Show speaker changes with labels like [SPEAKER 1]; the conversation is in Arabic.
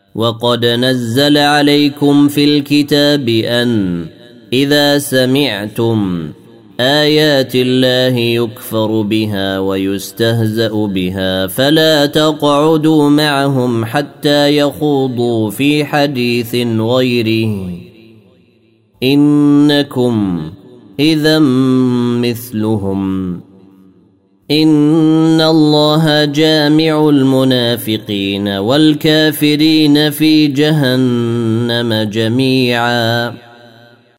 [SPEAKER 1] وقد نزل عليكم في الكتاب أن إذا سمعتم آيات الله يكفر بها ويستهزأ بها فلا تقعدوا معهم حتى يخوضوا في حديث غيره إنكم إذا مثلهم إن الله جامع المنافقين والكافرين في جهنم جميعا